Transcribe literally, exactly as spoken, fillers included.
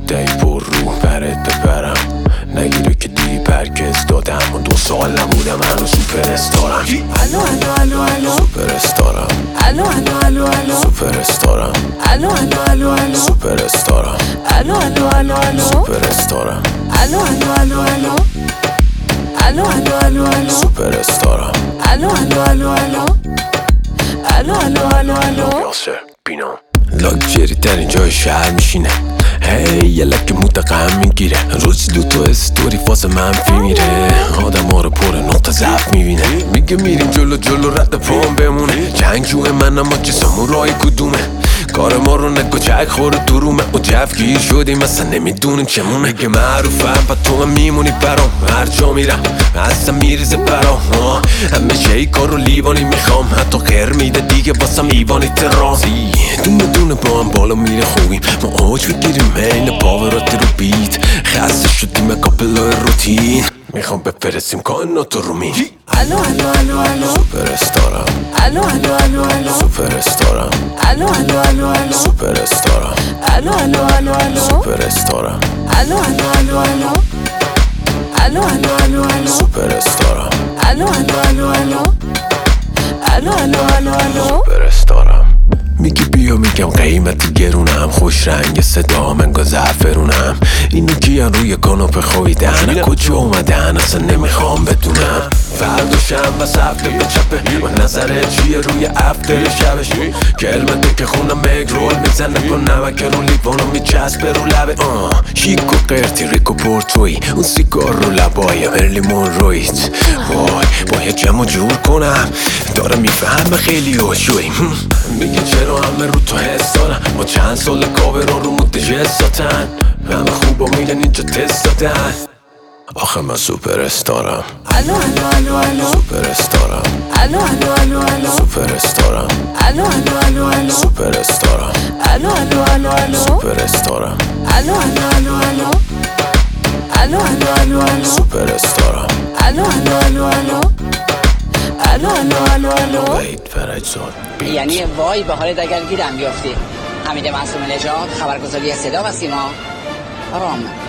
دی پر رو برت ببرم نگیره که دی پرکز دادم و دو سال نبودم هنو سوپر استارم. الو الو الو الو سوپر استارم. الو الو الو الو سوپر استارم. الو الو الو الو سوپر استارم. الو الو الو الو سوپر استارم. الو الو الو الو الو الو الو الو سوپر استارم. الو الو الو الو الو الو الو الو یاسر بینا لاکچری ترین جای شهر میشینه. هی یه لک متقم میگیره روزی دو تا استوری فاز منفی میره. آدم ها رو پر نقطه ضعف میبینه. میگه میریم جلو جلو رد پام بمونه. جنگجوه من اما که سامورای کدومه. کار ما رو نگو چک خوره تو رومه و جفگیر شدیم اصلا نمیدونیم چمونه. میگه معروفم پا تو هم میمونی برام هر جا میرم اصلا میریزه برام. همه شی کار رو لیوانی میخوام حتی خیر میده دیگه باسم ایوانی ترازی. دونه دونه با هم بالا میره خوبیم ما آج بگیریم این پاورات رو بیت. خسته شدیم کابلای روتین میخوام بفرستیم کائنات رو می. الو الو الو الو سوپر استارم. الو الو الو الو سوپر استارم. الو الو الو الو سوپر استارم. الو الو الو الو سوپر استارم. الو الو الو الو الو الو الو الو سوپر استارم. الو الو الو الو الو الو الو الو سوپر استارم. میگی بیا میگم قیمت گرونم خوش رنگ صدا منگا زعفرونم. اینو کیان روی کاناپه خویدن کجا اومدن اصلا نمیخوام بدونم. فردا شنبه هفته به چپه و نظره چیه روی افتر شبش. کلمته که خونم مگرول میزنه با نمک رو لیوانو میچسبه رو لبه. آه شیک و قرتی ریک و پورتوی اون سیگار رو لبای مرلی مونرویت. وای باید جمع جور کنم داره میفهمه خیلی هوشوی. میگه چرا همه رو تو حس دارن با چند سال کابران رو متجس دادن. همه خوب و میرن اینجا تست دادن. آخه من سوپر استارم. الو الو الو الو سوپر استارم. الو الو الو الو سوپر استارم. الو الو الو الو سوپر استارم. الو الو الو الو سوپر استارم. الو الو الو الو الو الو الو الو سوپر استارم. الو الو الو الو الو الو الو الو وید فرجزاد یعنی وای به حالت اگر گیرم بیافتی. حمید معصوم نژاد، خبرگزاری صدا و سیما، رام.